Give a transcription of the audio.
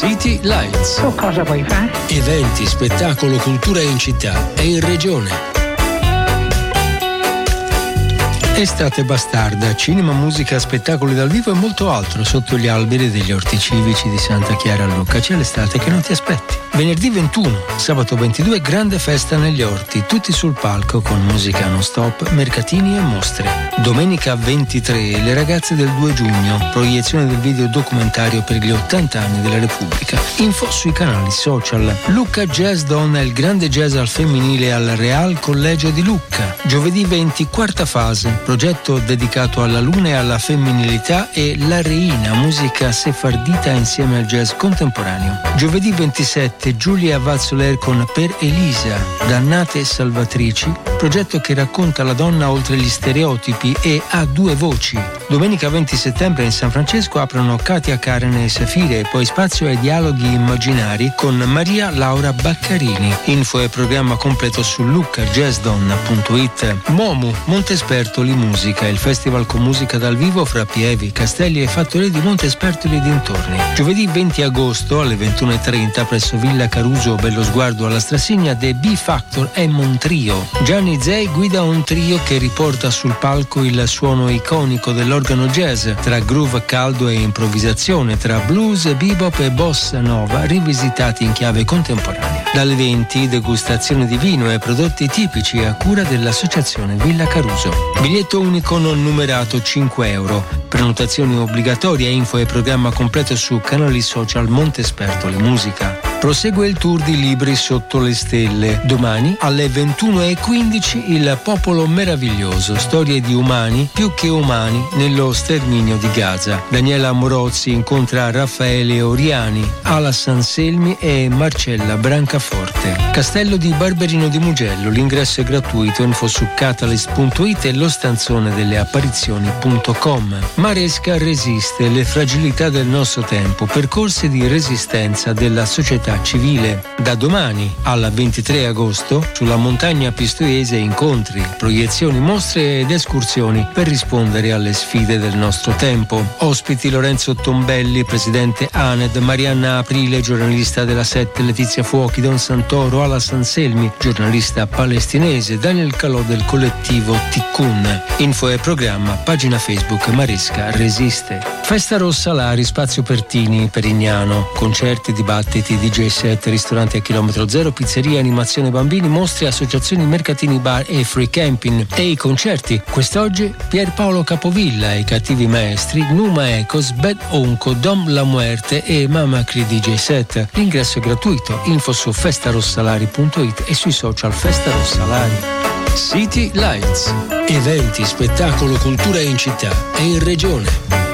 City Lights. Tu cosa vuoi fare? Eventi, spettacolo, cultura in città e in regione. Estate bastarda, cinema, musica, spettacoli dal vivo e molto altro sotto gli alberi degli orti civici di Santa Chiara a Lucca. C'è l'estate che non ti aspetti. Venerdì 21, sabato 22, grande festa negli orti, tutti sul palco con musica non stop, mercatini e mostre. Domenica 23, le ragazze del 2 giugno, proiezione del video documentario per gli 80 anni della Repubblica. Info sui canali social. Lucca Jazz Donna, il grande jazz al femminile al Real Collegio di Lucca. Giovedì 20, quarta fase, progetto dedicato alla luna e alla femminilità e La Reina, musica sefardita insieme al jazz contemporaneo. Giovedì 27, Giulia Valsoler con Per Elisa, Dannate e Salvatrici, progetto che racconta la donna oltre gli stereotipi e ha due voci. Domenica 20 settembre in San Francesco aprono Katia, Karen e Safire e poi spazio ai dialoghi immaginari con Maria Laura Baccarini. Info e programma completo su luccajazdonna.it. Momu, Montespertoli Musica, il festival con musica dal vivo fra Pievi, Castelli e fattorie di Montespertoli e dintorni. Giovedì 20 agosto alle 21:30 presso Villa Caruso, bello sguardo alla Strassigna, The B-Factor e Montrio. Gianni Zei guida un trio che riporta sul palco il suono iconico dell'organo jazz, tra groove caldo e improvvisazione, tra blues, bebop e bossa nova, rivisitati in chiave contemporanea. Dalle 20, degustazione di vino e prodotti tipici a cura dell'associazione Villa Caruso. Biglietto unico non numerato €5. Prenotazioni obbligatorie, info e programma completo su canali social Montespertoli Musica. Prosegue il tour di Libri sotto le stelle. Domani alle 21:15 il popolo meraviglioso, storie di umani più che umani nello sterminio di Gaza. Daniela Morozzi incontra Raffaele Oriani, Ala Sanselmi e Marcella Brancaforte. Castello di Barberino di Mugello, l'ingresso è gratuito, info su catalyst.it e lo stanzone delle apparizioni.com. Maresca resiste, le fragilità del nostro tempo, percorsi di resistenza della società civile. Da domani al 23 agosto sulla montagna pistoiese incontri, proiezioni, mostre ed escursioni per rispondere alle sfide del nostro tempo. Ospiti Lorenzo Tombelli, presidente ANED, Marianna Aprile, giornalista della 7, Letizia Fuochi, Don Santoro, Ala Sanselmi, giornalista palestinese, Daniel Calò del collettivo Tikkun. Info e programma, pagina Facebook Maresca Resiste. Festa Rossa Lari, Spazio Pertini, Perignano, concerti, dibattiti, DJ set, ristoranti a chilometro zero, pizzeria, animazione bambini, mostre, associazioni, mercatini, bar e free camping. E i concerti. Quest'oggi Pierpaolo Capovilla e i Cattivi Maestri, Numa Ecos, Bad Onco, Dom La Muerte e Mama Cri DJ set. L'ingresso è gratuito. Info su festarossalari.it e sui social Festa Rossalari. City Lights. Eventi, spettacolo, cultura in città e in regione.